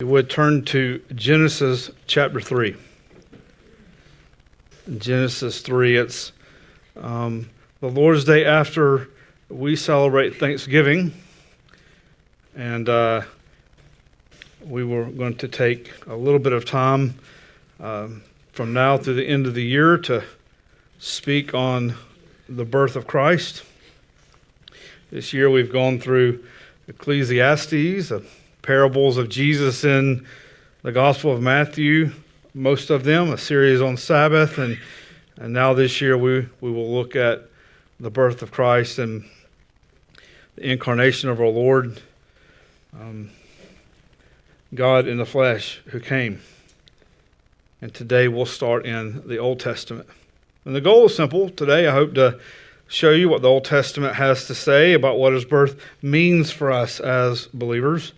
would turn to Genesis chapter 3. Genesis 3, it's the Lord's Day after we celebrate Thanksgiving. And we were going to take a little bit of time from now through the end of the year to speak on the birth of Christ. This year we've gone through Ecclesiastes, the parables of Jesus in the Gospel of Matthew, most of them, a series on Sabbath, and now this year we will look at the birth of Christ and the incarnation of our Lord, God in the flesh who came. And today we'll start in the Old Testament. And the goal is simple. Today I hope to show you what the Old Testament has to say about what His birth means for us as believers.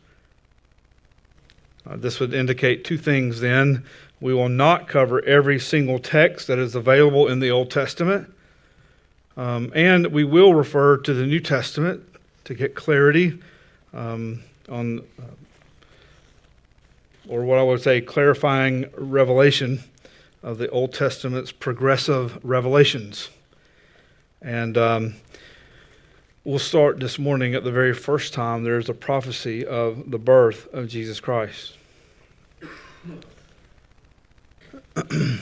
This would indicate two things then. We will not cover every single text that is available in the Old Testament. And we will refer to the New Testament to get clarity on, or what I would say, clarifying revelation of the Old Testament's progressive revelations. And we'll start this morning at the very first time there's a prophecy of the birth of Jesus Christ. I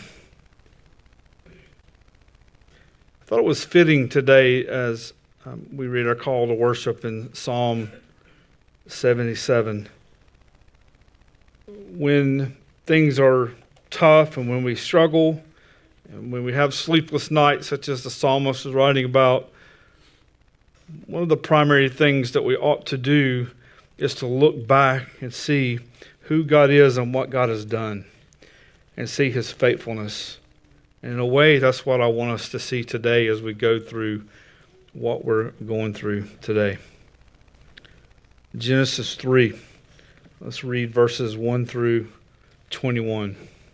thought it was fitting today as we read our call to worship in Psalm 77. When things are tough and when we struggle and when we have sleepless nights, such as the psalmist is writing about, one of the primary things that we ought to do is to look back and see who God is and what God has done and see His faithfulness. And in a way, that's what I want us to see today as we go through what we're going through today. Genesis 3. Let's read verses 1 through 21.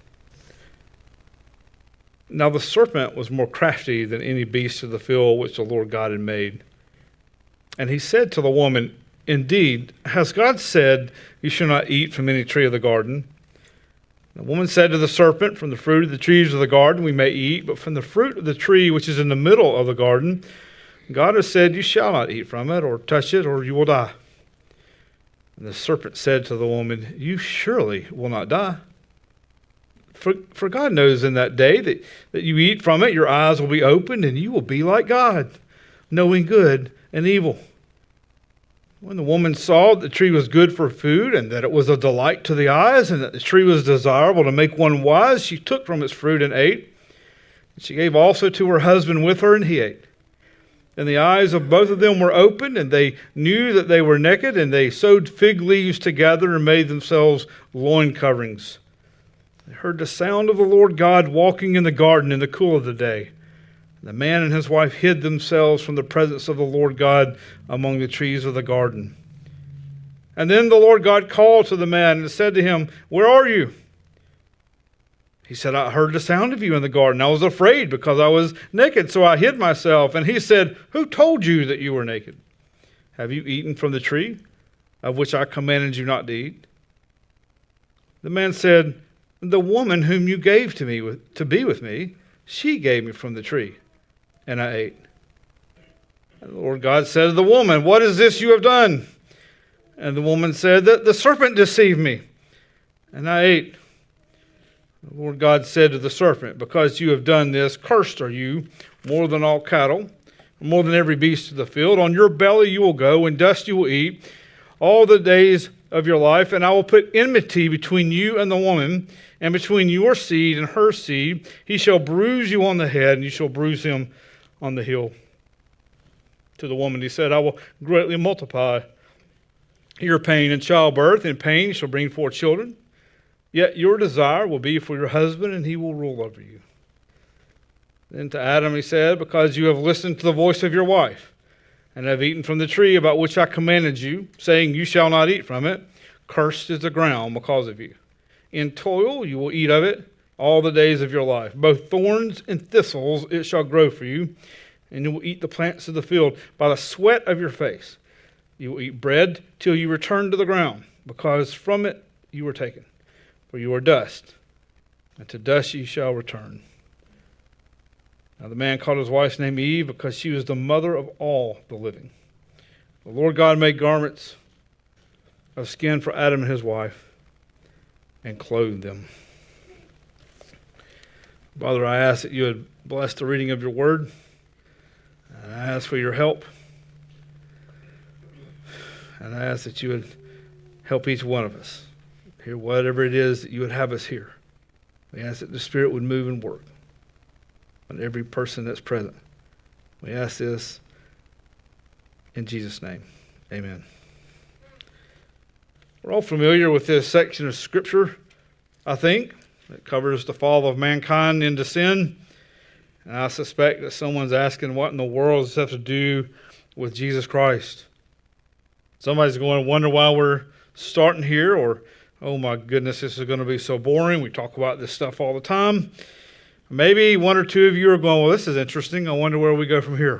Now the serpent was more crafty than any beast of the field which the Lord God had made. And he said to the woman, "Indeed, has God said, 'You shall not eat from any tree of the garden'?" The woman said to the serpent, "From the fruit of the trees of the garden we may eat, but from the fruit of the tree which is in the middle of the garden, God has said, 'You shall not eat from it, or touch it, or you will die.' And the serpent said to the woman, 'You surely will not die. For God knows in that day that you eat from it, your eyes will be opened, and you will be like God, knowing good and evil.' When the woman saw that the tree was good for food, and that it was a delight to the eyes, and that the tree was desirable to make one wise, she took from its fruit and ate. And she gave also to her husband with her, and he ate. And the eyes of both of them were opened, and they knew that they were naked, and they sewed fig leaves together and made themselves loin coverings. They heard the sound of the Lord God walking in the garden in the cool of the day. The man and his wife hid themselves from the presence of the Lord God among the trees of the garden. And then the Lord God called to the man and said to him, 'Where are you?' He said, 'I heard the sound of you in the garden. I was afraid because I was naked, so I hid myself.' And he said, 'Who told you that you were naked? Have you eaten from the tree of which I commanded you not to eat?' The man said, 'The woman whom you gave to me to be with me, she gave me from the tree, and I ate.' And the Lord God said to the woman, 'What is this you have done?' And the woman said, 'The serpent deceived me, and I ate.' The Lord God said to the serpent, 'Because you have done this, cursed are you more than all cattle, more than every beast of the field. On your belly you will go, and dust you will eat all the days of your life. And I will put enmity between you and the woman, and between your seed and her seed. He shall bruise you on the head, and you shall bruise him on the heel.' To the woman he said, 'I will greatly multiply your pain in childbirth. In pain you shall bring forth children. Yet your desire will be for your husband, and he will rule over you.' Then to Adam he said, 'Because you have listened to the voice of your wife, and have eaten from the tree about which I commanded you, saying, 'You shall not eat from it,' cursed is the ground because of you. In toil you will eat of it all the days of your life. Both thorns and thistles it shall grow for you, and you will eat the plants of the field. By the sweat of your face you will eat bread till you return to the ground, because from it you were taken. For you are dust, and to dust ye shall return. Now the man called his wife's name Eve, because she was the mother of all the living. The Lord God made garments of skin for Adam and his wife, and clothed them. Father, I ask that you would bless the reading of your word. And I ask for your help. And I ask that you would help each one of us hear whatever it is that you would have us hear. We ask that the Spirit would move and work on every person that's present. We ask this in Jesus' name. Amen. We're all familiar with this section of Scripture, I think. It covers the fall of mankind into sin. And I suspect that someone's asking, what in the world does this have to do with Jesus Christ? Somebody's going to wonder why we're starting here, or, oh my goodness, this is going to be so boring. We talk about this stuff all the time. Maybe one or two of you are going, well, this is interesting. I wonder where we go from here.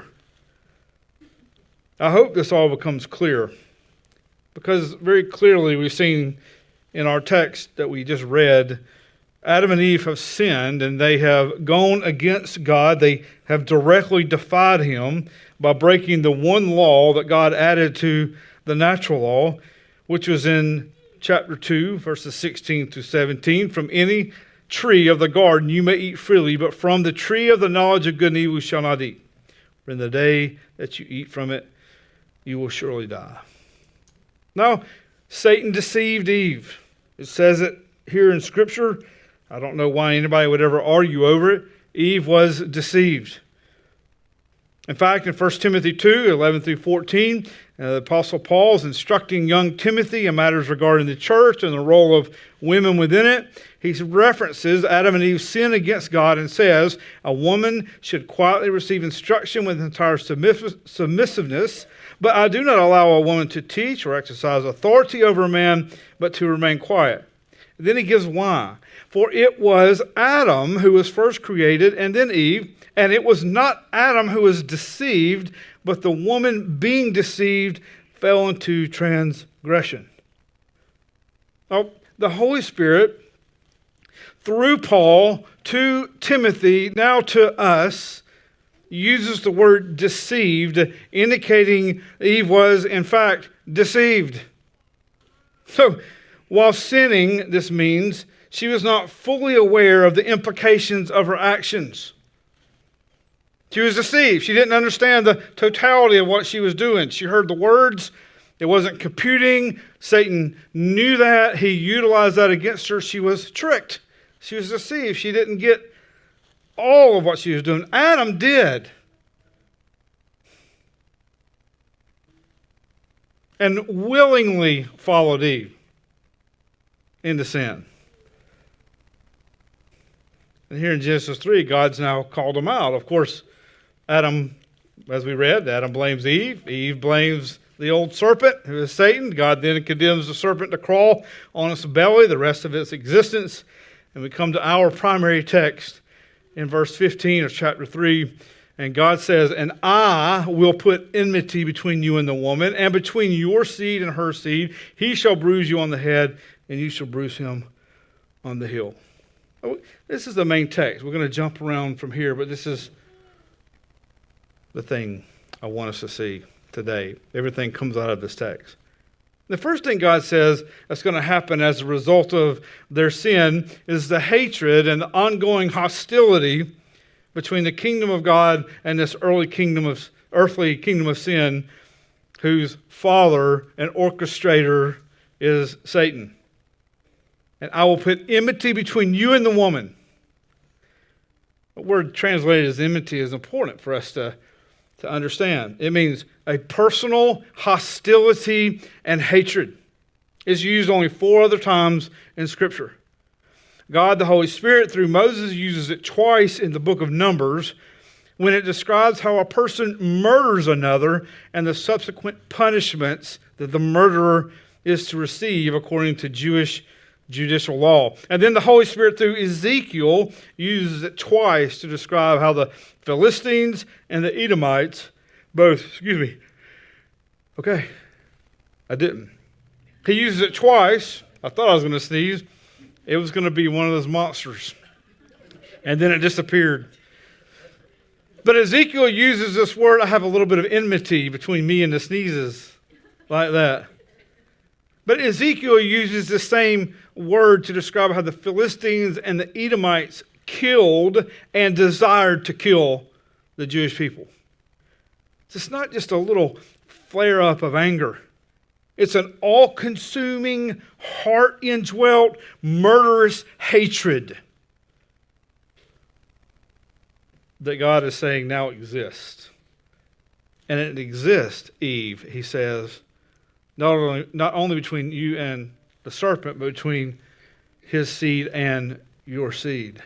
I hope this all becomes clear, because very clearly we've seen in our text that we just read, Adam and Eve have sinned, and they have gone against God. They have directly defied him by breaking the one law that God added to the natural law, which was in chapter 2, verses 16 through 17. From any tree of the garden you may eat freely, but from the tree of the knowledge of good and evil you shall not eat. For in the day that you eat from it, you will surely die. Now, Satan deceived Eve. It says it here in Scripture. I don't know why anybody would ever argue over it. Eve was deceived. In fact, in 1 Timothy 2, 11 through 14, the Apostle Paul is instructing young Timothy in matters regarding the church and the role of women within it. He references Adam and Eve's sin against God and says, a woman should quietly receive instruction with entire submissiveness, but I do not allow a woman to teach or exercise authority over a man, but to remain quiet. Then he gives why. For it was Adam who was first created, and then Eve, and it was not Adam who was deceived, but the woman being deceived fell into transgression. Now, the Holy Spirit, through Paul to Timothy, now to us, uses the word deceived, indicating Eve was, in fact, deceived. So, while sinning, this means she was not fully aware of the implications of her actions. She was deceived. She didn't understand the totality of what she was doing. She heard the words. It wasn't computing. Satan knew that. He utilized that against her. She was tricked. She was deceived. She didn't get all of what she was doing. Adam did. And willingly followed Eve into sin. And here in Genesis 3, God's now called him out. Of course, Adam, as we read, Adam blames Eve. Eve blames the old serpent, who is Satan. God then condemns the serpent to crawl on its belly the rest of its existence. And we come to our primary text in verse 15 of chapter 3. And God says, and I will put enmity between you and the woman, and between your seed and her seed. He shall bruise you on the head, and you shall bruise him on the heel. This is the main text. We're going to jump around from here, but this is the thing I want us to see today. Everything comes out of this text. The first thing God says that's going to happen as a result of their sin is the hatred and the ongoing hostility between the kingdom of God and this earthly kingdom of sin, whose father and orchestrator is Satan. And I will put enmity between you and the woman. The word translated as enmity is important for us to understand. It means a personal hostility and hatred. It's used only 4 other times in Scripture. God, the Holy Spirit, through Moses, uses it twice in the book of Numbers when it describes how a person murders another and the subsequent punishments that the murderer is to receive according to Jewish judicial law. And then the Holy Spirit, through Ezekiel, uses it twice to describe how the Philistines and the Edomites I didn't. He uses it twice. I thought I was going to sneeze. It was going to be one of those monsters. And then it disappeared. But Ezekiel uses this word, I have a little bit of enmity between me and the sneezes, like that. But Ezekiel uses the same word to describe how the Philistines and the Edomites killed and desired to kill the Jewish people. It's not just a little flare-up of anger. It's an all-consuming, heart-indwelt, murderous hatred that God is saying now exists. And it exists, Eve, he says, not only between you and the serpent, but between his seed and your seed.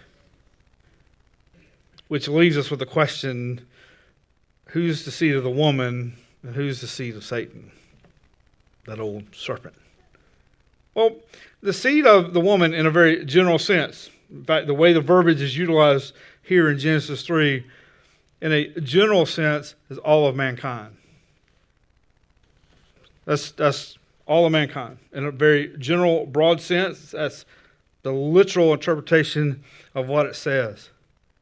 Which leaves us with the question, who's the seed of the woman and who's the seed of Satan? That old serpent. Well, the seed of the woman in a very general sense. In fact, the way the verbiage is utilized here in Genesis 3, in a general sense, is all of mankind. That's all of mankind. In a very general, broad sense, that's the literal interpretation of what it says.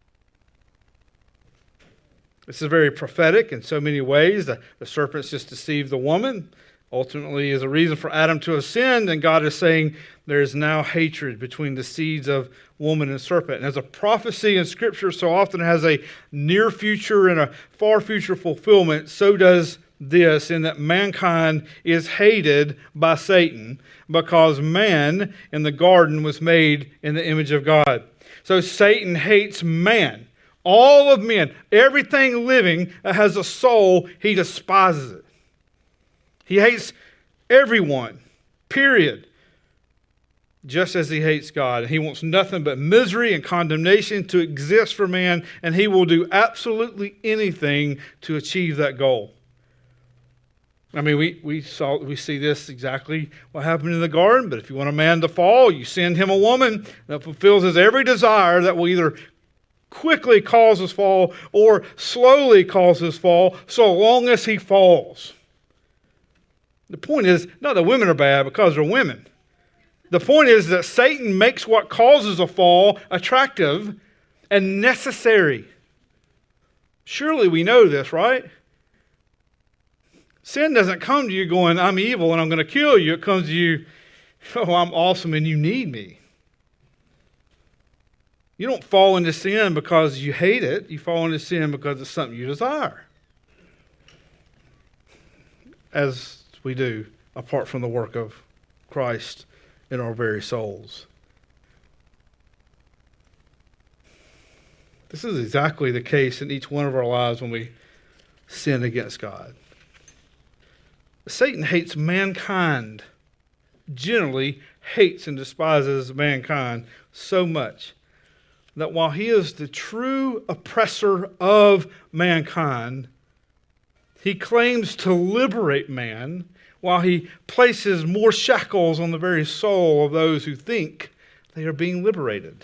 This is very prophetic in so many ways. The serpent's just deceived the woman. Ultimately, is a reason for Adam to have sinned, and God is saying there is now hatred between the seeds of woman and serpent. And as a prophecy in Scripture so often has a near future and a far future fulfillment, so does this, in that mankind is hated by Satan because man in the garden was made in the image of God. So Satan hates man. All of men, everything living that has a soul, he despises it. He hates everyone, period. Just as he hates God. And he wants nothing but misery and condemnation to exist for man, and he will do absolutely anything to achieve that goal. I mean, we see this exactly what happened in the garden, but if you want a man to fall, you send him a woman that fulfills his every desire that will either quickly cause his fall or slowly cause his fall, so long as he falls. The point is not that women are bad because they're women. The point is that Satan makes what causes a fall attractive and necessary. Surely we know this, right? Sin doesn't come to you going, I'm evil and I'm going to kill you. It comes to you, oh, I'm awesome and you need me. You don't fall into sin because you hate it. You fall into sin because it's something you desire. As we do, apart from the work of Christ in our very souls. This is exactly the case in each one of our lives when we sin against God. Satan hates mankind, generally hates and despises mankind so much that while he is the true oppressor of mankind, he claims to liberate man while he places more shackles on the very soul of those who think they are being liberated.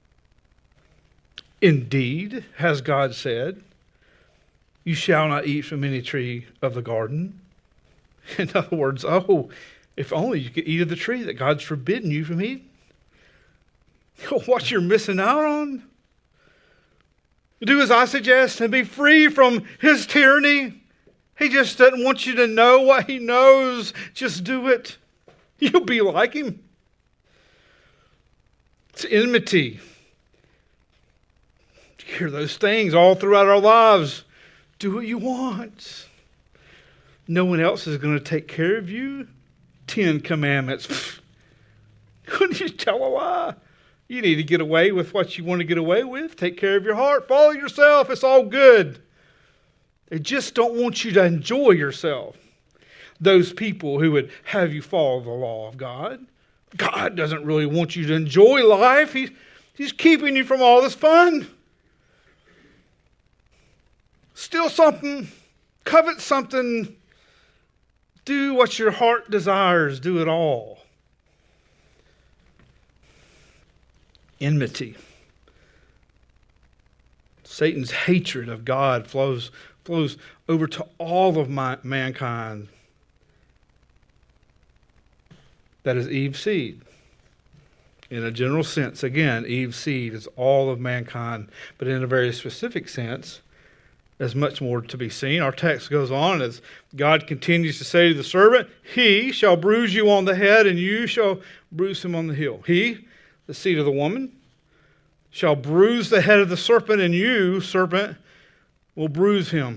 Indeed, has God said, you shall not eat from any tree of the garden. In other words, oh, if only you could eat of the tree that God's forbidden you from eating. What you're missing out on. Do as I suggest and be free from his tyranny. He just doesn't want you to know what he knows. Just do it. You'll be like him. It's enmity. You hear those things all throughout our lives. Do what you want. No one else is going to take care of you. 10 commandments. Couldn't you tell a lie? You need to get away with what you want to get away with. Take care of your heart. Follow yourself. It's all good. They just don't want you to enjoy yourself. Those people who would have you follow the law of God. God doesn't really want you to enjoy life. He's keeping you from all this fun. Steal something. Covet something. Do what your heart desires. Do it all. Enmity. Satan's hatred of God flows over to all of mankind. That is Eve's seed. In a general sense, again, Eve's seed is all of mankind, but in a very specific sense, there's much more to be seen. Our text goes on as God continues to say to the serpent, he shall bruise you on the head, and you shall bruise him on the heel. He, the seed of the woman, shall bruise the head of the serpent, and you, serpent, will bruise him.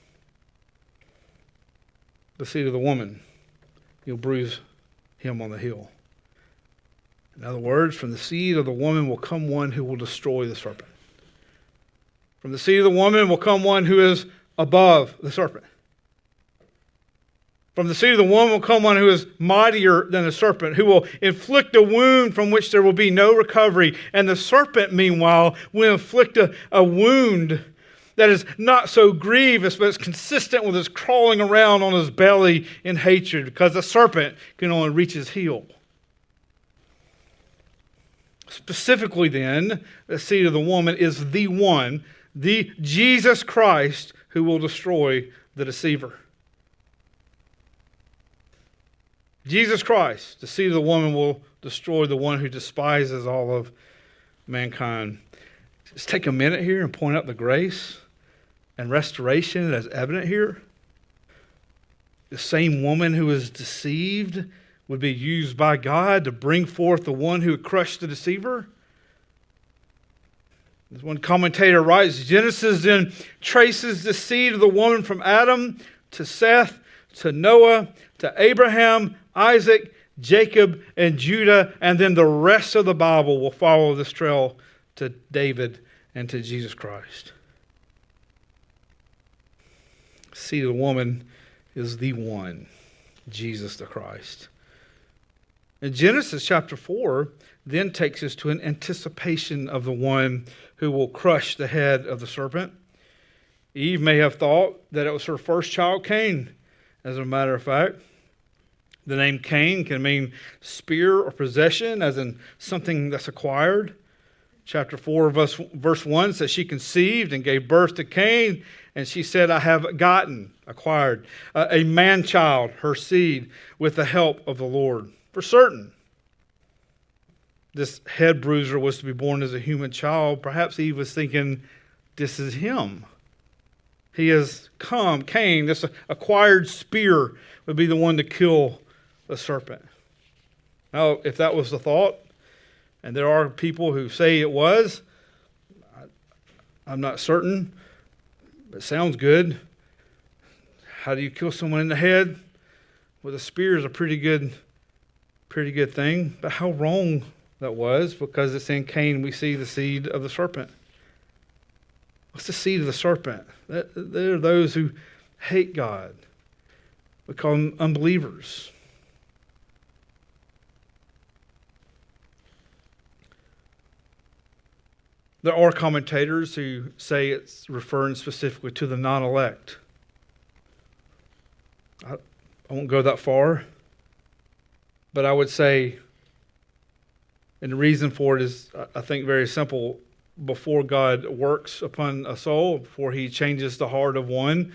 The seed of the woman, you'll bruise him on the heel. In other words, from the seed of the woman will come one who will destroy the serpent. From the seed of the woman will come one who is above the serpent. From the seed of the woman will come one who is mightier than the serpent, who will inflict a wound from which there will be no recovery. And the serpent, meanwhile, will inflict a wound that is not so grievous, but it's consistent with his crawling around on his belly in hatred, because the serpent can only reach his heel. Specifically then, the seed of the woman is the one, the Jesus Christ, who will destroy the deceiver. Jesus Christ, the seed of the woman, will destroy the one who despises all of mankind. Just take a minute here and point out the grace and restoration that is evident here. The same woman who is deceived would be used by God to bring forth the one who would crush the deceiver. As one commentator writes, Genesis then traces the seed of the woman from Adam to Seth to Noah to Abraham, Isaac, Jacob, and Judah, and then the rest of the Bible will follow this trail to David and to Jesus Christ. Seed of the woman is the one, Jesus the Christ. And Genesis chapter 4 then takes us to an anticipation of the one who will crush the head of the serpent. Eve may have thought that it was her first child, Cain. As a matter of fact, the name Cain can mean spear or possession, as in something that's acquired. Chapter 4, verse 1 says she conceived and gave birth to Cain, and she said, I have acquired, a man-child, her seed, with the help of the Lord. For certain, this head bruiser was to be born as a human child. Perhaps Eve was thinking, this is him. He has come. Cain, this acquired spear, would be the one to kill the serpent. Now, if that was the thought, and there are people who say it was, I'm not certain, but it sounds good. How do you kill someone in the head? With a spear is a pretty good thing. But how wrong that was, because it's in Cain we see the seed of the serpent. What's the seed of the serpent? They're those who hate God. We call them unbelievers. There are commentators who say it's referring specifically to the non-elect. I won't go that far, but I would say, and the reason for it is, I think, very simple. Before God works upon a soul, before he changes the heart of one,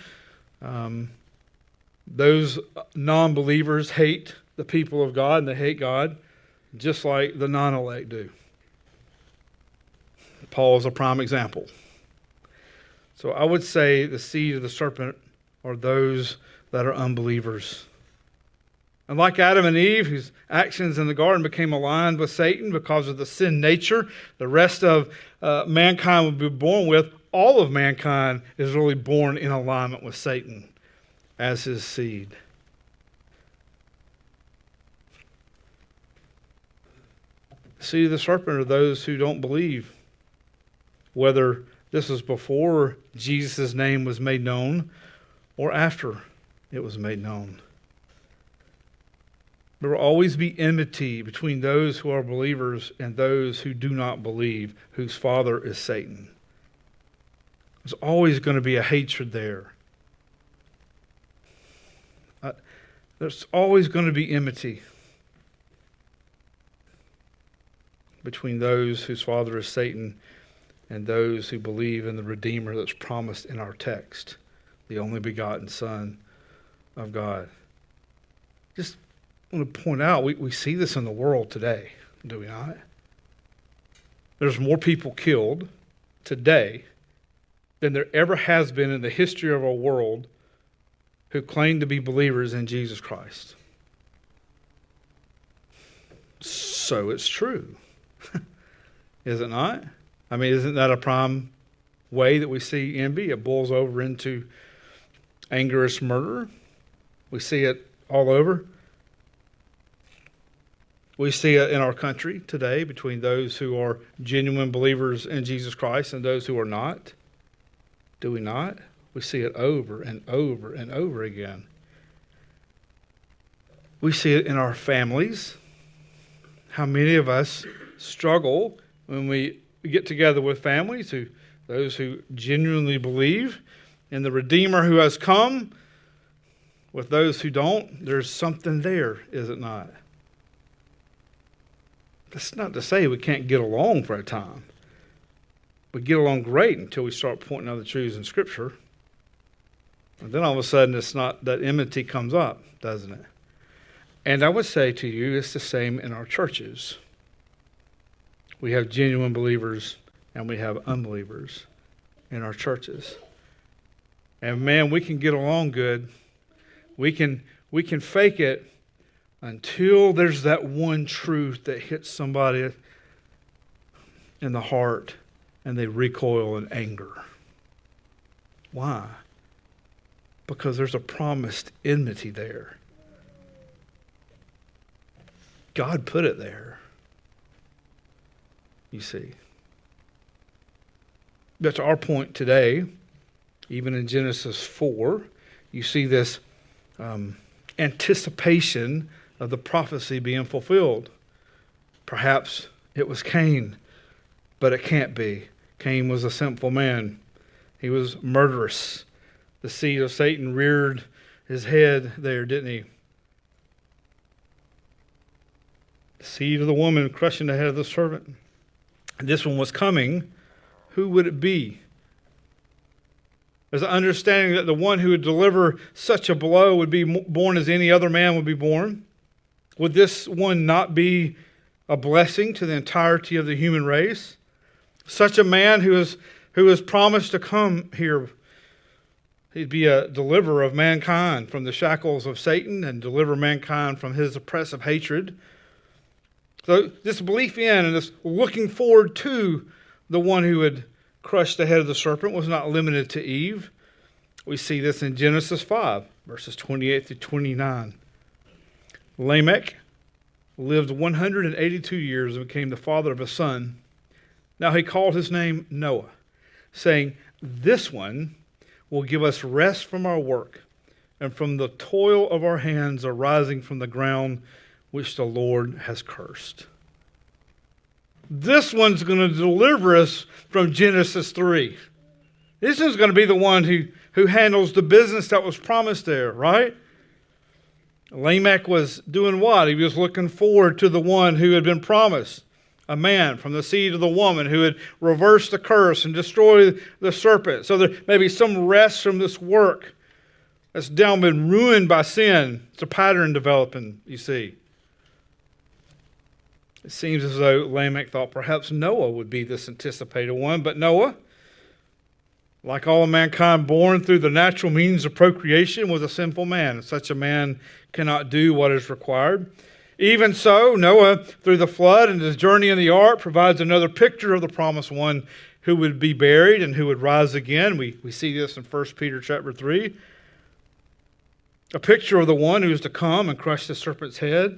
those non-believers hate the people of God, and they hate God just like the non-elect do. Paul is a prime example. So I would say the seed of the serpent are those that are unbelievers. And like Adam and Eve, whose actions in the garden became aligned with Satan because of the sin nature the rest of mankind would be born with, all of mankind is really born in alignment with Satan as his seed. The seed of the serpent are those who don't believe, whether this was before Jesus' name was made known or after it was made known. There will always be enmity between those who are believers and those who do not believe, whose father is Satan. There's always going to be a hatred there. There's always going to be enmity between those whose father is Satan and those who believe in the Redeemer that's promised in our text, the only begotten Son of God. Just want to point out, we see this in the world today, do we not? There's more people killed today than there ever has been in the history of our world who claim to be believers in Jesus Christ. So it's true. Is it not? I mean, isn't that a prime way that we see envy? It boils over into angerous murder. We see it all over. We see it in our country today between those who are genuine believers in Jesus Christ and those who are not. Do we not? We see it over and over and over again. We see it in our families. How many of us struggle when we get together with families, those who genuinely believe in the Redeemer who has come. With those who don't, there's something there, is it not? That's not to say we can't get along for a time. We get along great until we start pointing out the truths in Scripture. And then all of a sudden, it's not that enmity comes up, doesn't it? And I would say to you, it's the same in our churches. We have genuine believers and we have unbelievers in our churches. And man, we can get along good. We can fake it until there's that one truth that hits somebody in the heart and they recoil in anger. Why? Because there's a promised enmity there. God put it there. You see. That's our point today. Even in Genesis 4, you see this anticipation of the prophecy being fulfilled. Perhaps it was Cain, but it can't be. Cain was a sinful man. He was murderous. The seed of Satan reared his head there, didn't he? The seed of the woman crushing the head of the serpent. And this one was coming. Who would it be? There's an understanding that the one who would deliver such a blow would be born as any other man would be born. Would this one not be a blessing to the entirety of the human race? Such a man who is promised to come here. He'd be a deliverer of mankind from the shackles of Satan and deliver mankind from his oppressive hatred. So this belief in and this looking forward to the one who would crush the head of the serpent was not limited to Eve. We see this in Genesis 5, verses 28 to 29. Lamech lived 182 years and became the father of a son. Now he called his name Noah, saying, "This one will give us rest from our work and from the toil of our hands arising from the ground which the Lord has cursed." This one's going to deliver us from Genesis 3. This one's going to be the one who handles the business that was promised there, right? Lamech was doing what? He was looking forward to the one who had been promised. A man from the seed of the woman who had reversed the curse and destroyed the serpent. So there may be some rest from this work that's now been ruined by sin. It's a pattern developing, you see. It seems as though Lamech thought perhaps Noah would be this anticipated one. But Noah, like all of mankind born through the natural means of procreation, was a sinful man. Such a man cannot do what is required. Even so, Noah, through the flood and his journey in the ark, provides another picture of the promised one who would be buried and who would rise again. We see this in 1 Peter chapter 3. A picture of the one who is to come and crush the serpent's head.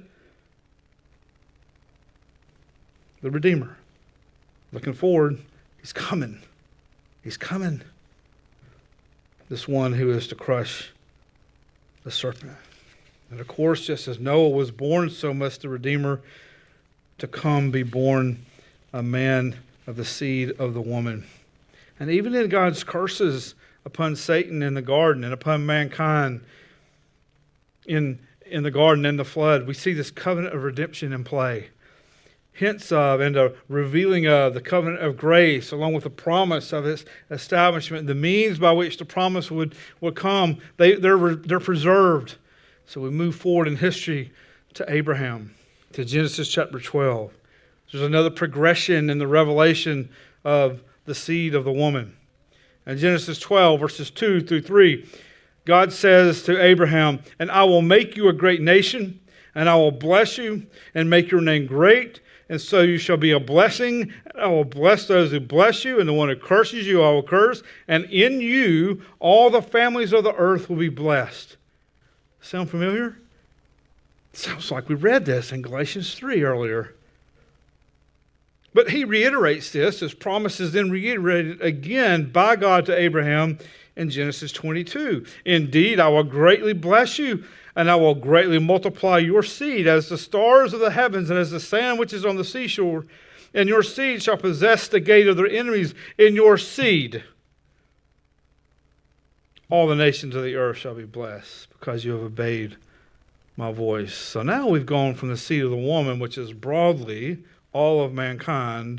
The Redeemer. Looking forward, he's coming. He's coming. This one who is to crush the serpent. And of course, just as Noah was born, so must the Redeemer to come be born, a man of the seed of the woman. And even in God's curses upon Satan in the garden and upon mankind in the garden and the flood, we see this covenant of redemption in play. Hints of and a revealing of the covenant of grace, along with the promise of its establishment, the means by which the promise would come, they're preserved. So we move forward in history to Abraham, to Genesis chapter 12. There's another progression in the revelation of the seed of the woman. In Genesis 12, verses 2 through 3, God says to Abraham, "And I will make you a great nation, and I will bless you and make your name great, and so you shall be a blessing. And I will bless those who bless you, and the one who curses you I will curse. And in you all the families of the earth will be blessed." Sound familiar? Sounds like we read this in Galatians 3 earlier. But he reiterates this, his promise is then reiterated again by God to Abraham in Genesis 22. "Indeed, I will greatly bless you, and I will greatly multiply your seed as the stars of the heavens and as the sand which is on the seashore. And your seed shall possess the gate of their enemies. In your seed all the nations of the earth shall be blessed, because you have obeyed my voice." So now we've gone from the seed of the woman, which is broadly all of mankind,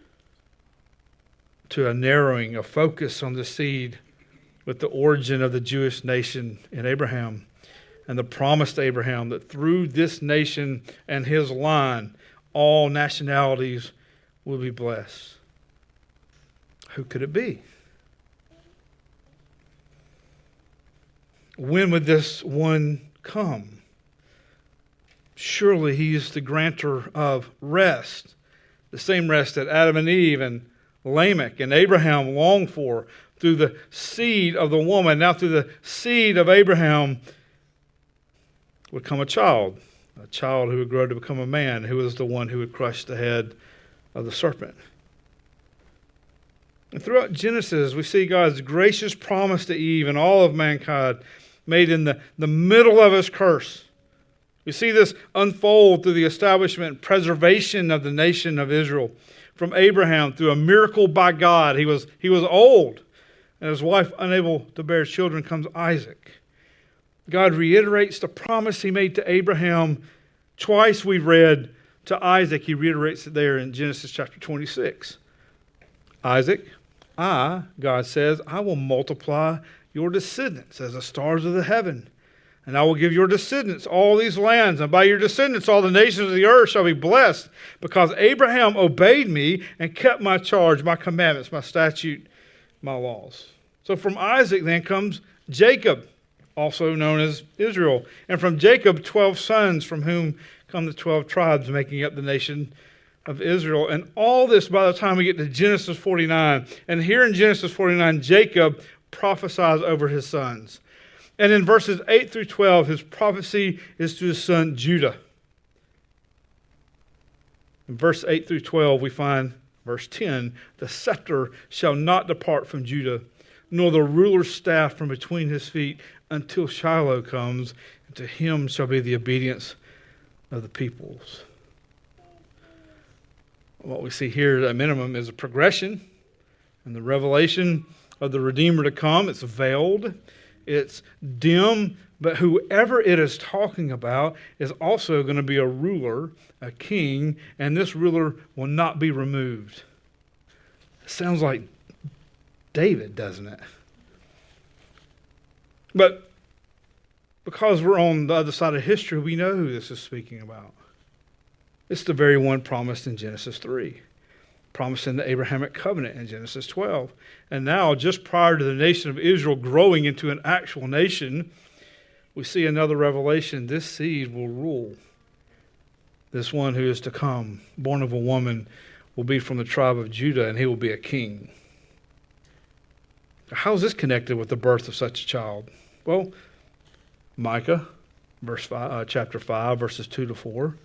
to a narrowing, a focus on the seed with the origin of the Jewish nation in Abraham, and the promise to Abraham that through this nation and his line, all nationalities will be blessed. Who could it be? When would this one come? Surely he is the grantor of rest, the same rest that Adam and Eve and Lamech and Abraham longed for through the seed of the woman. Now through the seed of Abraham would come a child who would grow to become a man, who was the one who would crush the head of the serpent. And throughout Genesis, we see God's gracious promise to Eve and all of mankind made in the middle of his curse. We see this unfold through the establishment and preservation of the nation of Israel. From Abraham, through a miracle by God, he was old, and his wife unable to bear children, comes Isaac. God reiterates the promise he made to Abraham. Twice we've read to Isaac. He reiterates it there in Genesis chapter 26. Isaac, God says, "I will multiply your descendants as the stars of the heaven. And I will give your descendants all these lands, and by your descendants all the nations of the earth shall be blessed, because Abraham obeyed me and kept my charge, my commandments, my statute, my laws." So from Isaac then comes Jacob, also known as Israel. And from Jacob, 12 sons, from whom come the 12 tribes making up the nation of Israel. And all this by the time we get to Genesis 49. And here in Genesis 49, Jacob prophesies over his sons. And in verses 8 through 12, his prophecy is to his son Judah. In verse 8 through 12, we find verse 10, "The scepter shall not depart from Judah, nor the ruler's staff from between his feet, until Shiloh comes, and to him shall be the obedience of the peoples." What we see here at a minimum is a progression and the revelation of the Redeemer to come. It's veiled. It's dim, but whoever it is talking about is also going to be a ruler, a king, and this ruler will not be removed. It sounds like David, doesn't it? But because we're on the other side of history, we know who this is speaking about. It's the very one promised in Genesis 3. Promised in the Abrahamic covenant in Genesis 12. And now, just prior to the nation of Israel growing into an actual nation, we see another revelation. This seed will rule. This one who is to come, born of a woman, will be from the tribe of Judah, and he will be a king. How is this connected with the birth of such a child? Well, Micah, chapter 5, verses 2 to 4.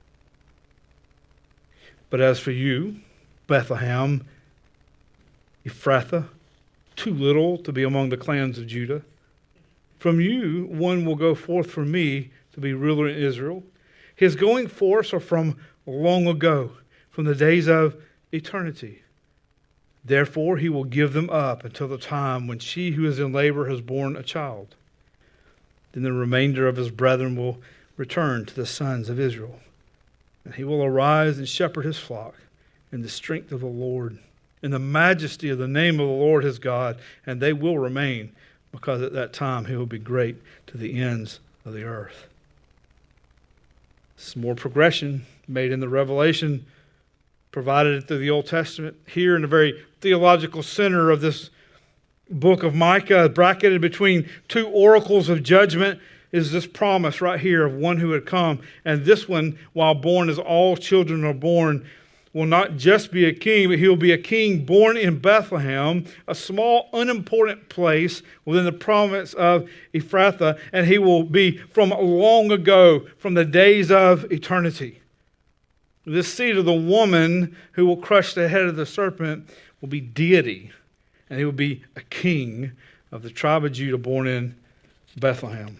"But as for you, Bethlehem, Ephrathah, too little to be among the clans of Judah. From you one will go forth from me to be ruler in Israel. His going forth are from long ago, from the days of eternity. Therefore he will give them up until the time when she who is in labor has borne a child. Then the remainder of his brethren will return to the sons of Israel. And he will arise and shepherd his flock in the strength of the Lord, in the majesty of the name of the Lord his God, and they will remain, because at that time he will be great to the ends of the earth." It's more progression made in the Revelation, provided through the Old Testament. Here in the very theological center of this book of Micah, bracketed between two oracles of judgment, is this promise right here of one who would come. And this one, while born as all children are born, will not just be a king, but he will be a king born in Bethlehem, a small, unimportant place within the province of Ephrathah, and he will be from long ago, from the days of eternity. This seed of the woman who will crush the head of the serpent will be deity, and he will be a king of the tribe of Judah born in Bethlehem.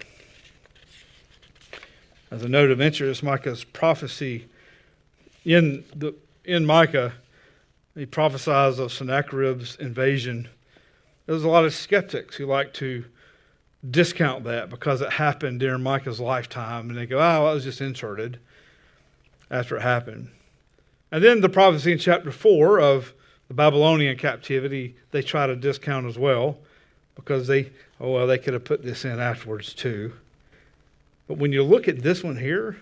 As a note of interest, Micah's prophecy in Micah, he prophesies of Sennacherib's invasion. There's a lot of skeptics who like to discount that because it happened during Micah's lifetime, and they go, well, it was just inserted after it happened. And then the prophecy in chapter 4 of the Babylonian captivity, they try to discount as well because they could have put this in afterwards too. But when you look at this one here,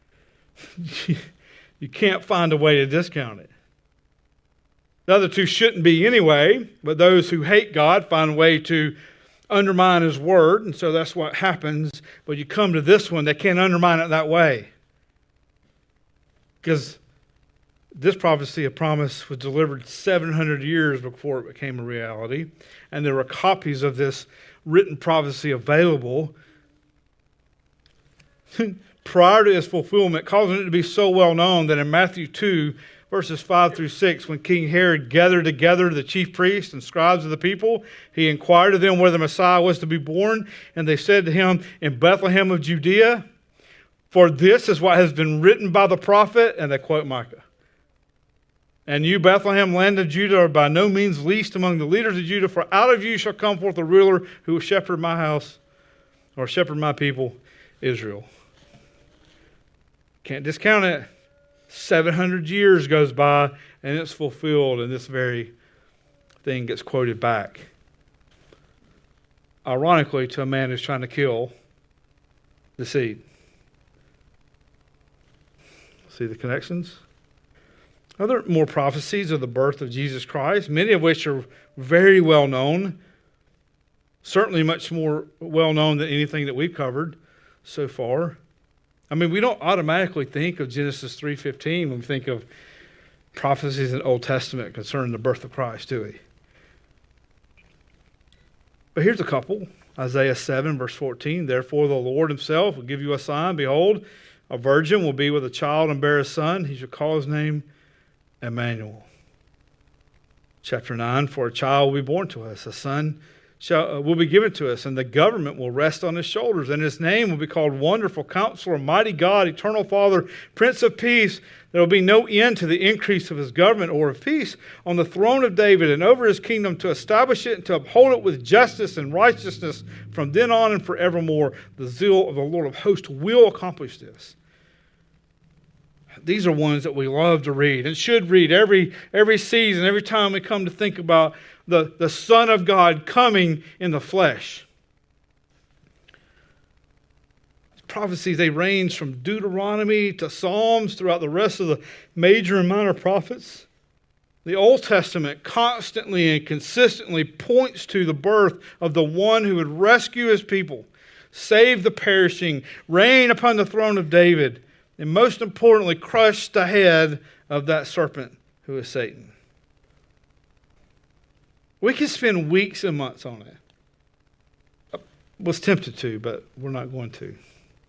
you can't find a way to discount it. The other two shouldn't be anyway, but those who hate God find a way to undermine His Word, and so that's what happens. But you come to this one, they can't undermine it that way. Because this prophecy, a promise, was delivered 700 years before it became a reality, and there were copies of this written prophecy available prior to its fulfillment, causing it to be so well known that in Matthew 2, verses 5 through 6, when King Herod gathered together the chief priests and scribes of the people, he inquired of them where the Messiah was to be born, and they said to him, in Bethlehem of Judea, for this is what has been written by the prophet, and they quote Micah. And you, Bethlehem, land of Judah, are by no means least among the leaders of Judah, for out of you shall come forth a ruler who will shepherd my house, or shepherd my people, Israel. Can't discount it. 700 years goes by and it's fulfilled, and this very thing gets quoted back. Ironically, to a man who's trying to kill the seed. See the connections? Other more prophecies of the birth of Jesus Christ, many of which are very well known, certainly much more well known than anything that we've covered so far. I mean, we don't automatically think of Genesis 3:15 when we think of prophecies in the Old Testament concerning the birth of Christ, do we? But here's a couple. Isaiah 7, verse 14, therefore the Lord Himself will give you a sign. Behold, a virgin will be with a child and bear a son. He shall call his name Emmanuel. Chapter 9, for a child will be born to us, a son will be given to us, and the government will rest on His shoulders, and His name will be called Wonderful Counselor, Mighty God, Eternal Father, Prince of Peace. There will be no end to the increase of His government or of peace on the throne of David and over His kingdom, to establish it and to uphold it with justice and righteousness from then on and forevermore. The zeal of the Lord of hosts will accomplish this. These are ones that we love to read and should read every season, every time we come to think about the Son of God coming in the flesh. Prophecies, they range from Deuteronomy to Psalms throughout the rest of the major and minor prophets. The Old Testament constantly and consistently points to the birth of the one who would rescue His people, save the perishing, reign upon the throne of David, and most importantly, crush the head of that serpent who is Satan. We could spend weeks and months on it. I was tempted to, but we're not going to.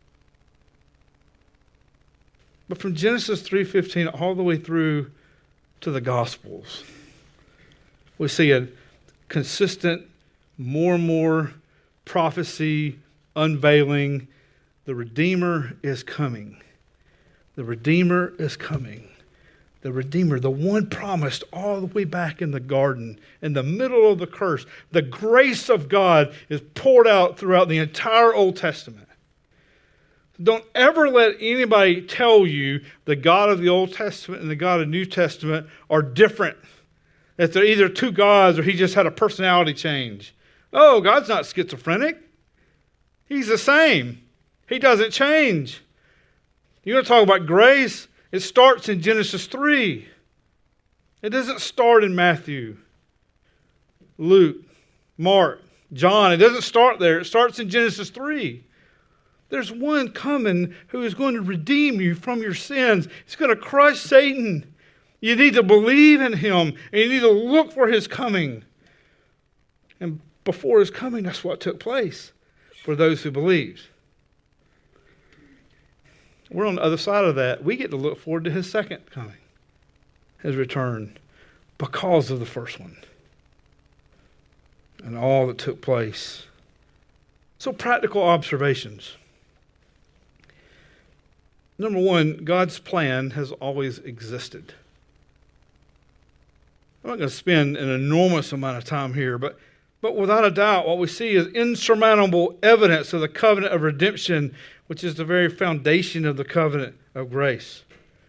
But from Genesis 3:15 all the way through to the Gospels, we see a consistent, more and more prophecy unveiling. The Redeemer is coming. The Redeemer is coming. The Redeemer, the one promised all the way back in the garden, in the middle of the curse. The grace of God is poured out throughout the entire Old Testament. Don't ever let anybody tell you the God of the Old Testament and the God of the New Testament are different. That they're either two gods or He just had a personality change. Oh, God's not schizophrenic. He's the same. He doesn't change. You want to talk about grace? It starts in Genesis 3. It doesn't start in Matthew, Luke, Mark, John. It doesn't start there. It starts in Genesis 3. There's one coming who is going to redeem you from your sins. He's going to crush Satan. You need to believe in him, and you need to look for his coming. And before his coming, that's what took place for those who believed. We're on the other side of that. We get to look forward to his second coming, his return, because of the first one and all that took place. So, practical observations. Number one, God's plan has always existed. I'm not going to spend an enormous amount of time here, but without a doubt, what we see is insurmountable evidence of the covenant of redemption, which is the very foundation of the covenant of grace.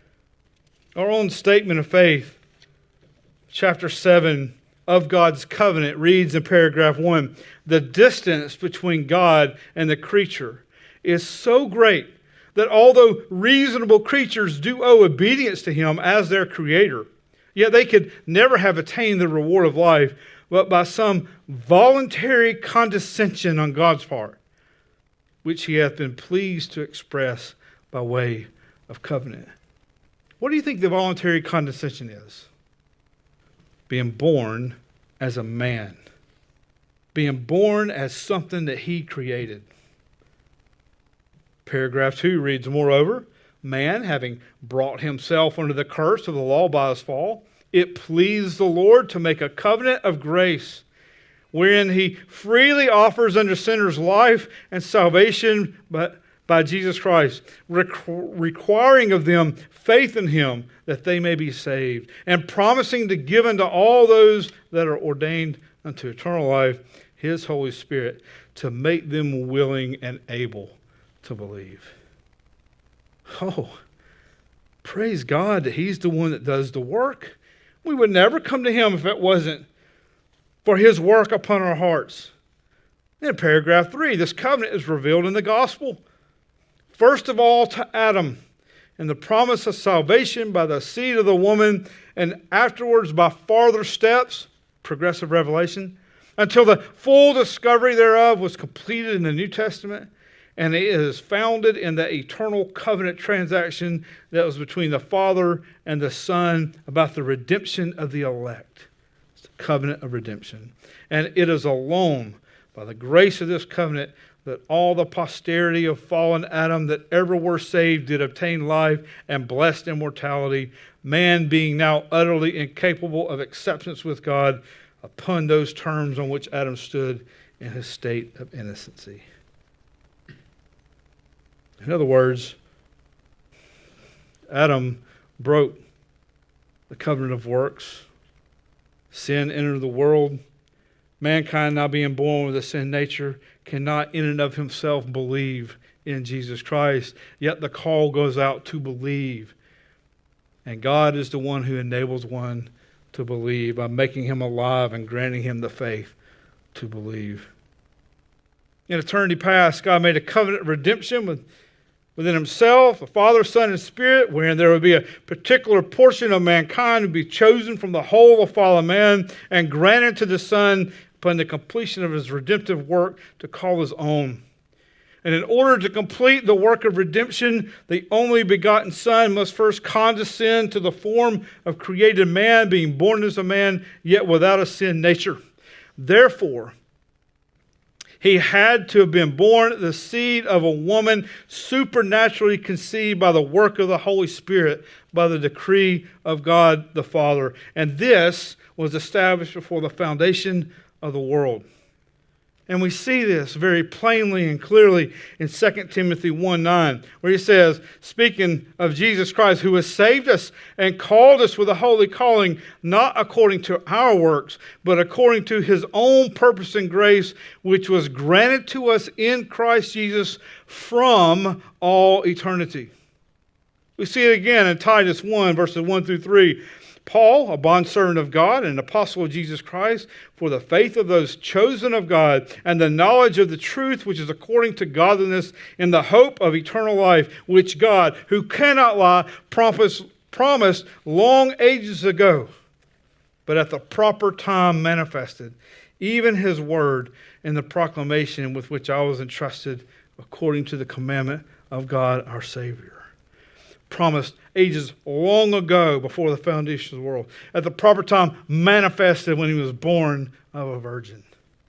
Our own statement of faith, chapter 7 of God's covenant, reads in paragraph 1, the distance between God and the creature is so great that although reasonable creatures do owe obedience to him as their creator, yet they could never have attained the reward of life, but by some voluntary condescension on God's part, which he hath been pleased to express by way of covenant. What do you think the voluntary condescension is? Being born as a man. Being born as something that he created. Paragraph 2 reads, moreover, man, having brought himself under the curse of the law by his fall, it pleased the Lord to make a covenant of grace, wherein he freely offers unto sinners life and salvation by Jesus Christ, requiring of them faith in him that they may be saved, and promising to give unto all those that are ordained unto eternal life his Holy Spirit, to make them willing and able to believe. Oh, praise God that he's the one that does the work. We would never come to him if it wasn't for his work upon our hearts. In paragraph 3, this covenant is revealed in the gospel. First of all to Adam, and the promise of salvation by the seed of the woman, and afterwards by farther steps, progressive revelation, until the full discovery thereof was completed in the New Testament, and it is founded in the eternal covenant transaction that was between the Father and the Son about the redemption of the elect. It's the covenant of redemption. And it is alone by the grace of this covenant that all the posterity of fallen Adam that ever were saved did obtain life and blessed immortality, man being now utterly incapable of acceptance with God upon those terms on which Adam stood in his state of innocency. In other words, Adam broke the covenant of works. Sin entered the world. Mankind, now being born with a sin nature, cannot in and of himself believe in Jesus Christ. Yet the call goes out to believe. And God is the one who enables one to believe by making him alive and granting him the faith to believe. In eternity past, God made a covenant of redemption within himself, the Father, Son, and Spirit, wherein there would be a particular portion of mankind who would be chosen from the whole of fallen man and granted to the Son upon the completion of his redemptive work to call his own. And in order to complete the work of redemption, the only begotten Son must first condescend to the form of created man, being born as a man, yet without a sin nature. Therefore, he had to have been born the seed of a woman, supernaturally conceived by the work of the Holy Spirit, by the decree of God the Father. And this was established before the foundation of the world. And we see this very plainly and clearly in 2 Timothy 1:9, where he says, speaking of Jesus Christ, who has saved us and called us with a holy calling, not according to our works, but according to his own purpose and grace, which was granted to us in Christ Jesus from all eternity. We see it again in Titus 1, verses 1 through 3. Paul, a bondservant of God and an apostle of Jesus Christ, for the faith of those chosen of God and the knowledge of the truth which is according to godliness, in the hope of eternal life, which God, who cannot lie, promised long ages ago, but at the proper time manifested, even his word in the proclamation with which I was entrusted according to the commandment of God our Savior. Promised ages long ago, before the foundation of the world, at the proper time manifested when he was born of a virgin.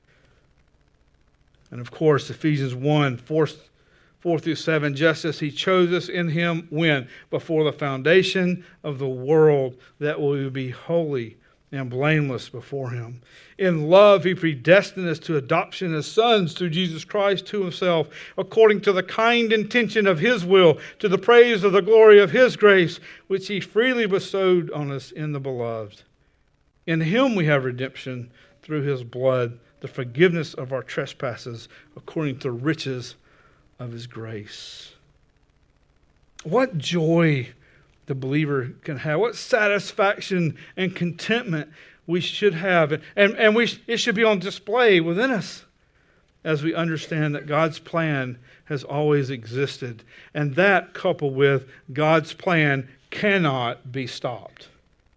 And of course, Ephesians 1, 4 through 7, just as he chose us in him when? Before the foundation of the world, that we would be holy and blameless before him. In love, he predestined us to adoption as sons through Jesus Christ to himself, according to the kind intention of his will, to the praise of the glory of his grace, which he freely bestowed on us in the beloved. In him we have redemption through his blood, the forgiveness of our trespasses, according to the riches of his grace. What joy the believer can have, what satisfaction and contentment we should have, and it should be on display within us as we understand that God's plan has always existed, and that, coupled with God's plan, cannot be stopped.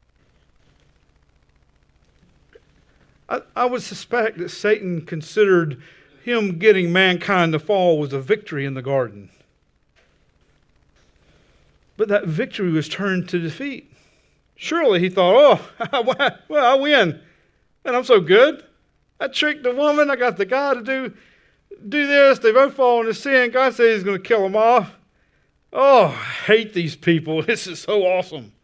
I would suspect that Satan considered him getting mankind to fall was a victory in the garden. But that victory was turned to defeat. Surely he thought, well, I win. And I'm so good. I tricked the woman. I got the guy to do this. They both fall into sin. God said he's going to kill them off. Oh, I hate these people. This is so awesome.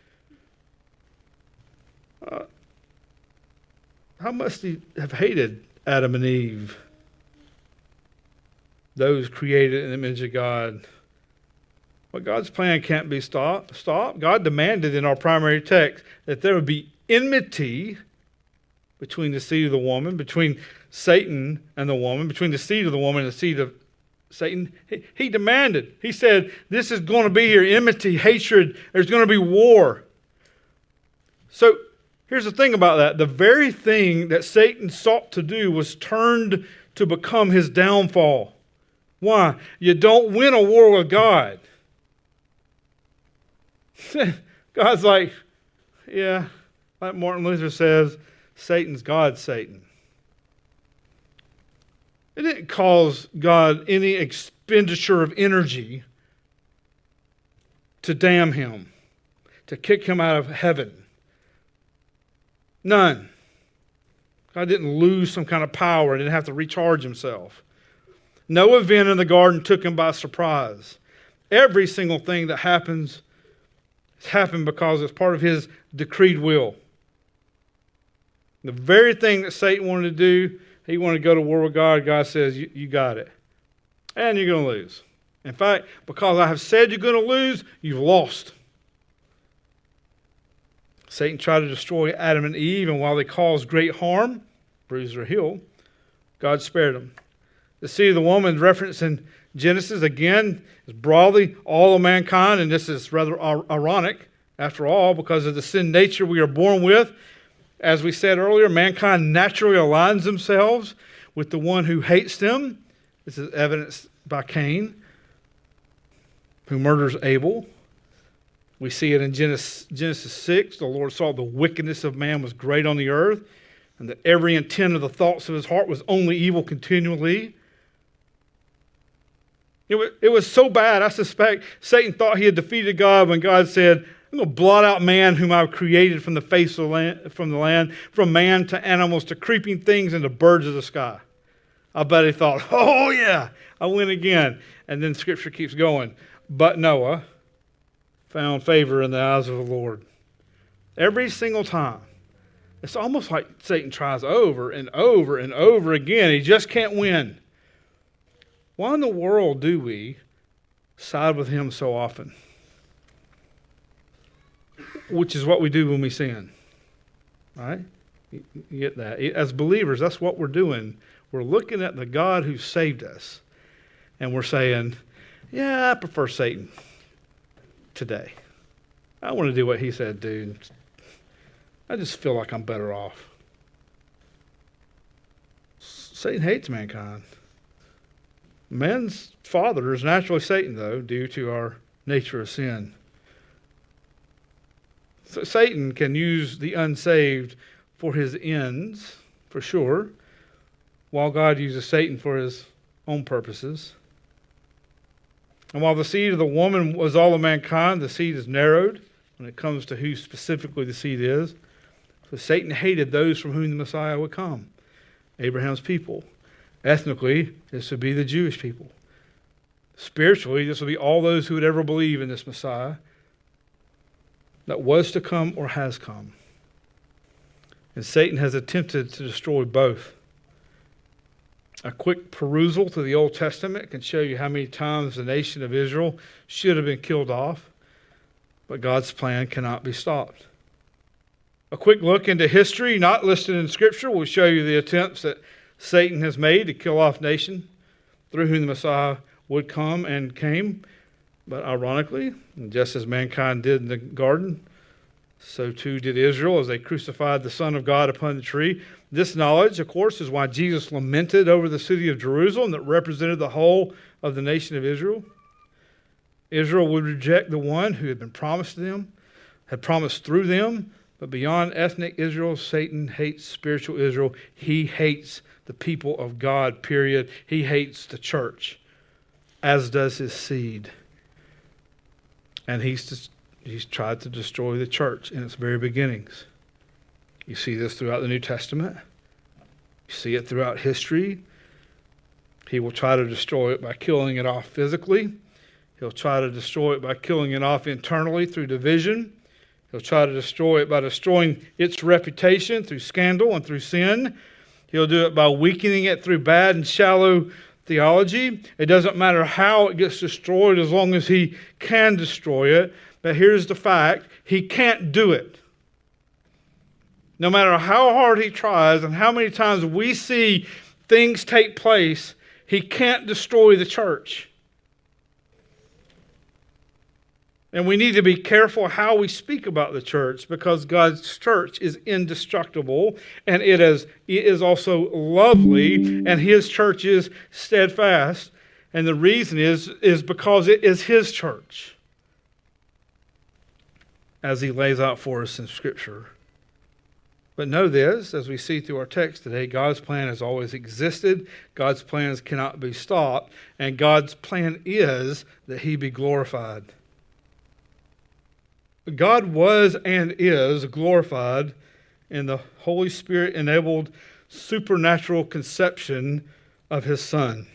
How must he have hated Adam and Eve, those created in the image of God? But God's plan can't be stopped. God demanded in our primary text that there would be enmity between the seed of the woman, between Satan and the woman, between the seed of the woman and the seed of Satan. He demanded. He said, this is going to be here, enmity, hatred. There's going to be war. So here's the thing about that. The very thing that Satan sought to do was turned to become his downfall. Why? You don't win a war with God. God's like, yeah, like Martin Luther says, Satan's God's Satan. It didn't cause God any expenditure of energy to damn him, to kick him out of heaven. None. God didn't lose some kind of power, didn't have to recharge himself. No event in the garden took him by surprise. Every single thing that happens has happened because it's part of his decreed will. The very thing that Satan wanted to do, he wanted to go to war with God. God says, you got it. And you're going to lose. In fact, because I have said you're going to lose, you've lost. Satan tried to destroy Adam and Eve, and while they caused great harm, bruise their heel, God spared them. The seed of the woman referenced in Genesis, again, is broadly all of mankind, and this is rather ironic, after all, because of the sin nature we are born with. As we said earlier, mankind naturally aligns themselves with the one who hates them. This is evidenced by Cain, who murders Abel. We see it in Genesis 6. The Lord saw the wickedness of man was great on the earth, and that every intent of the thoughts of his heart was only evil continually. It was so bad, I suspect Satan thought he had defeated God when God said, I'm going to blot out man whom I've created from the face of the land, from man to animals to creeping things and to birds of the sky. I bet he thought, oh yeah, I win again. And then Scripture keeps going. But Noah found favor in the eyes of the Lord. Every single time. It's almost like Satan tries over and over and over again. He just can't win. Why in the world do we side with him so often? Which is what we do when we sin. Right? You get that? As believers, that's what we're doing. We're looking at the God who saved us. And we're saying, yeah, I prefer Satan today. I want to do what he said, dude. I just feel like I'm better off. Satan hates mankind. Man's father is naturally Satan, though, due to our nature of sin. So Satan can use the unsaved for his ends, for sure, while God uses Satan for his own purposes. And while the seed of the woman was all of mankind, the seed is narrowed when it comes to who specifically the seed is. So Satan hated those from whom the Messiah would come, Abraham's people. Ethnically, this would be the Jewish people. Spiritually, this would be all those who would ever believe in this Messiah that was to come or has come. And Satan has attempted to destroy both. A quick perusal to the Old Testament can show you how many times the nation of Israel should have been killed off, but God's plan cannot be stopped. A quick look into history, not listed in Scripture, will show you the attempts that Satan has made to kill off nations through whom the Messiah would come and came. But ironically, just as mankind did in the garden, so too did Israel as they crucified the Son of God upon the tree. This knowledge, of course, is why Jesus lamented over the city of Jerusalem that represented the whole of the nation of Israel. Israel would reject the one who had been promised to them, had promised through them. But beyond ethnic Israel, Satan hates spiritual Israel. He hates the people of God, period. He hates the church, as does his seed. And he's tried to destroy the church in its very beginnings. You see this throughout the New Testament. You see it throughout history. He will try to destroy it by killing it off physically. He'll try to destroy it by killing it off internally through division. He'll try to destroy it by destroying its reputation through scandal and through sin. He'll do it by weakening it through bad and shallow theology. It doesn't matter how it gets destroyed as long as he can destroy it. But here's the fact, he can't do it. No matter how hard he tries and how many times we see things take place, he can't destroy the church. And we need to be careful how we speak about the church, because God's church is indestructible and it is also lovely, and his church is steadfast. And the reason is because it is his church, as he lays out for us in Scripture. But know this, as we see through our text today, God's plan has always existed. God's plans cannot be stopped. And God's plan is that he be glorified. God was and is glorified in the Holy Spirit-enabled supernatural conception of his Son,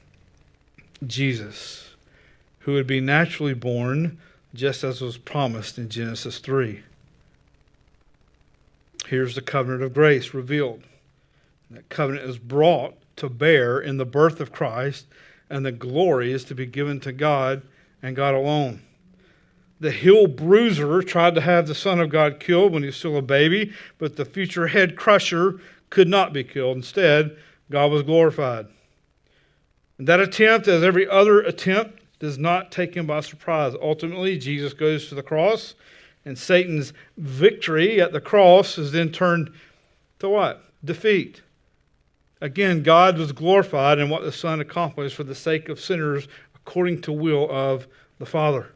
Jesus, who would be naturally born just as was promised in Genesis 3. Here's the covenant of grace revealed. That covenant is brought to bear in the birth of Christ, and the glory is to be given to God and God alone. The heel bruiser tried to have the Son of God killed when he was still a baby, but the future head crusher could not be killed. Instead, God was glorified. And that attempt, as every other attempt, does not take him by surprise. Ultimately, Jesus goes to the cross, and Satan's victory at the cross is then turned to what? Defeat. Again, God was glorified in what the Son accomplished for the sake of sinners according to will of the Father.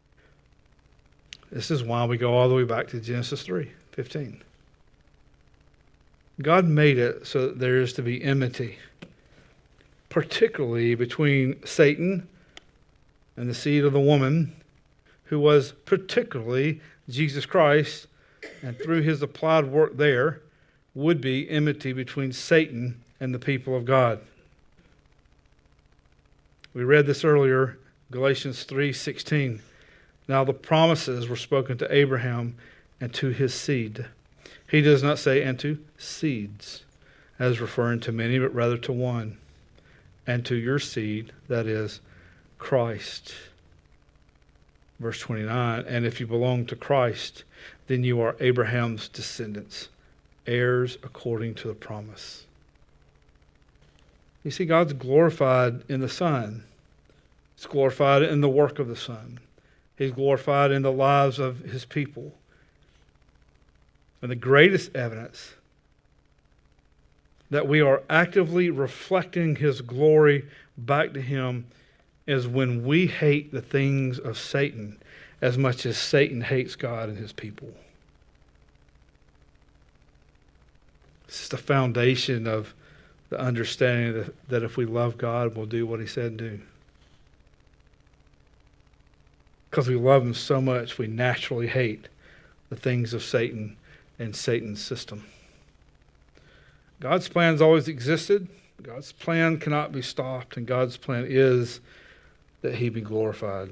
This is why we go all the way back to Genesis 3:15. God made it so that there is to be enmity, particularly between Satan and the seed of the woman, who was particularly Jesus Christ, and through his applied work there would be enmity between Satan and the people of God. We read this earlier, Galatians 3:16. Now the promises were spoken to Abraham and to his seed. He does not say and to seeds, as referring to many, but rather to one. And to your seed, that is, Christ. Verse 29, and if you belong to Christ, then you are Abraham's descendants, heirs according to the promise. You see, God's glorified in the Son. He's glorified in the work of the Son. He's glorified in the lives of his people. And the greatest evidence that we are actively reflecting His glory back to Him is when we hate the things of Satan as much as Satan hates God and His people. This is the foundation of the understanding that if we love God, we'll do what He said do. Because we love Him so much, we naturally hate the things of Satan and Satan's system. God's plans always existed. God's plan cannot be stopped, and God's plan is that He be glorified.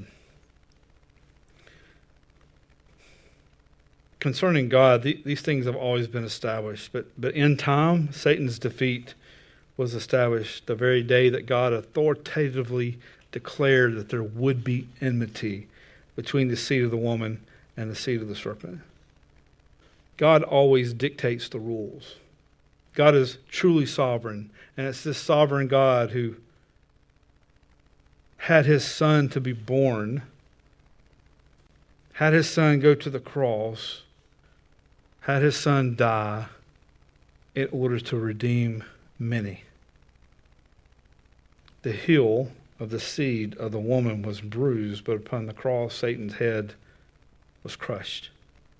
Concerning God, these things have always been established, but in time, Satan's defeat was established the very day that God authoritatively declared that there would be enmity between the seed of the woman and the seed of the serpent. God always dictates the rules. God is truly sovereign, and it's this sovereign God who had His Son to be born, had His Son go to the cross, had His Son die in order to redeem many. The heel of the seed of the woman was bruised, but upon the cross, Satan's head was crushed.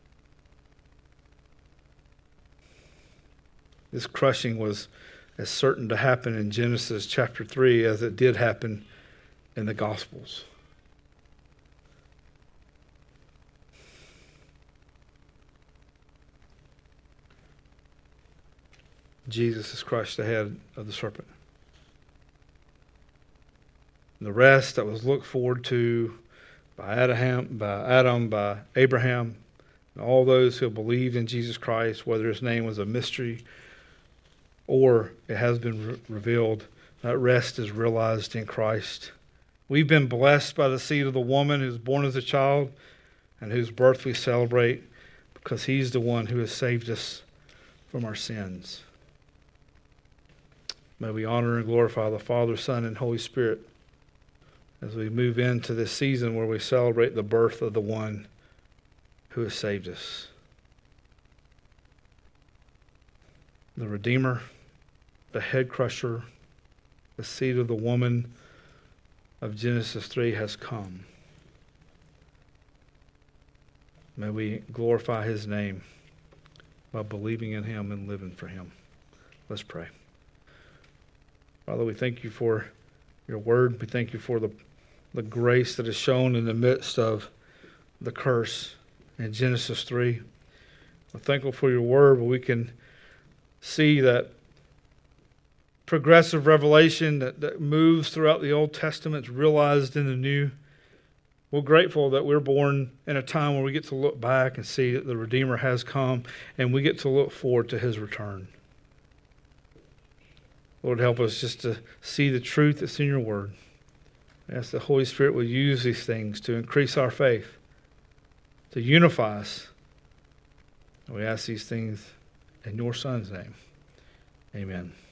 This crushing was as certain to happen in Genesis chapter 3 as it did happen in the Gospels. Jesus has crushed the head of the serpent. And the rest that was looked forward to by Adam, by Abraham, and all those who believed in Jesus Christ, whether His name was a mystery or it has been revealed, that rest is realized in Christ. We've been blessed by the seed of the woman who's born as a child and whose birth we celebrate because He's the one who has saved us from our sins. May we honor and glorify the Father, Son, and Holy Spirit as we move into this season where we celebrate the birth of the one who has saved us. The Redeemer, the head crusher, the seed of the woman of Genesis 3 has come. May we glorify His name by believing in Him and living for Him. Let's pray. Father, we thank You for Your word. We thank You for the grace that is shown in the midst of the curse in Genesis 3. We're thankful for Your word, where we can see that progressive revelation that moves throughout the Old Testament is realized in the New. We're grateful that we're born in a time where we get to look back and see that the Redeemer has come, and we get to look forward to His return. Lord, help us just to see the truth that's in Your word. I ask the Holy Spirit will use these things to increase our faith, to unify us. And we ask these things in Your Son's name. Amen.